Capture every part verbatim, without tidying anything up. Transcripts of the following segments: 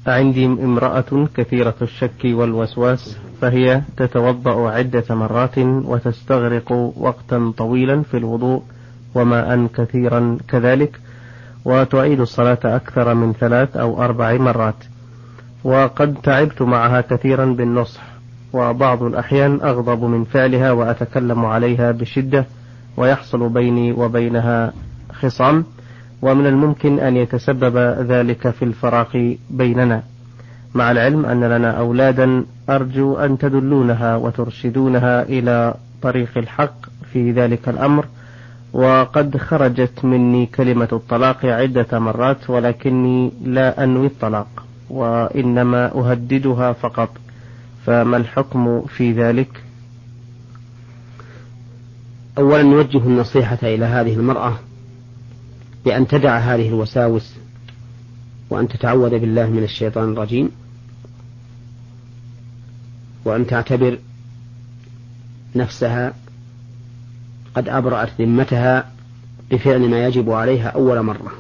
عندي امرأة كثيرة الشك والوسواس، فهي تتوضأ عدة مرات وتستغرق وقتا طويلا في الوضوء وماء كثيرا كذلك، وتعيد الصلاة أكثر من ثلاث أو أربع مرات، وقد تعبت معها كثيرا بالنصح، وبعض الأحيان أغضب من فعلها وأتكلم عليها بشدة ويحصل بيني وبينها خصام، ومن الممكن أن يتسبب ذلك في الفراق بيننا، مع العلم أن لنا أولادا، أرجو أن تدلونها وترشدونها إلى طريق الحق في ذلك الأمر. وقد خرجت مني كلمة الطلاق عدة مرات، ولكني لا أنوي الطلاق وإنما أهددها فقط، فما الحكم في ذلك؟ أولا نوجه النصيحة إلى هذه المرأة بأن تدع هذه الوساوس وأن تتعوذ بالله من الشيطان الرجيم، وأن تعتبر نفسها قد أبرأت ذمتها بفعل ما يجب عليها أول مرة،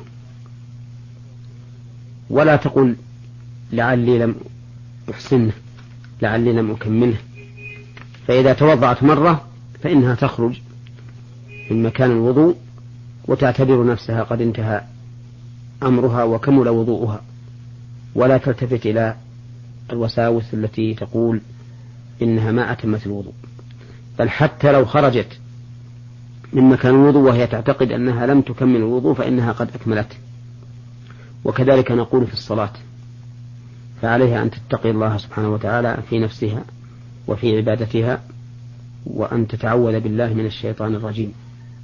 ولا تقل لعلي لم أحسنه، لعلي لم أكمله. فإذا توضعت مرة فإنها تخرج من مكان الوضوء وتعتبر نفسها قد انتهى أمرها وكمل وضوءها، ولا تلتفت إلى الوساوس التي تقول إنها ما أتمت الوضوء. بل حتى لو خرجت من مكان الوضوء وهي تعتقد أنها لم تكمل الوضوء فإنها قد أكملته. وكذلك نقول في الصلاة، فعليها أن تتقي الله سبحانه وتعالى في نفسها وفي عبادتها، وأن تتعوذ بالله من الشيطان الرجيم.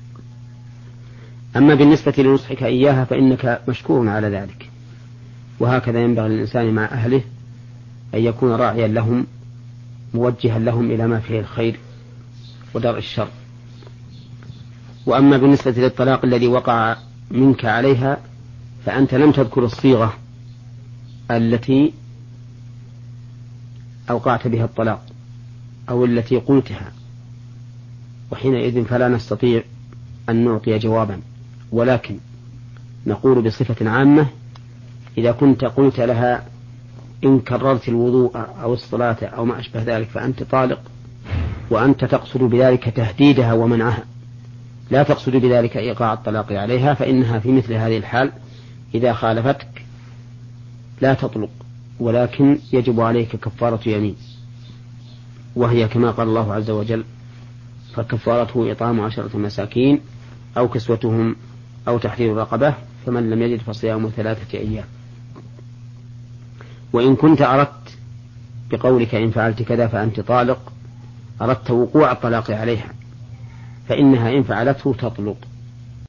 أما بالنسبة لنصحك إياها فإنك مشكور على ذلك، وهكذا ينبغي للإنسان مع أهله أن يكون راعيا لهم موجها لهم إلى ما فيه الخير ودرء الشر. وأما بالنسبة للطلاق الذي وقع منك عليها فأنت لم تذكر الصيغة التي أوقعت بها الطلاق أو التي قلتها، وحينئذ فلا نستطيع أن نعطي جوابا، ولكن نقول بصفة عامة إذا كنت قلت لها إن كررت الوضوء أو الصلاة أو ما أشبه ذلك فأنت طالق، وأنت تقصد بذلك تهديدها ومنعها، لا تقصد بذلك إيقاع الطلاق عليها، فإنها في مثل هذه الحال إذا خالفتك لا تطلق، ولكن يجب عليك كفارة يمين، وهي كما قال الله عز وجل: فكفارته إطعام عشرة مساكين أو كسوتهم أو تحرير رقبة، فمن لم يجد فصيام ثلاثة أيام. وإن كنت أردت بقولك إن فعلت كذا فأنت طالق أردت وقوع الطلاق عليها، فإنها إن فعلته تطلق،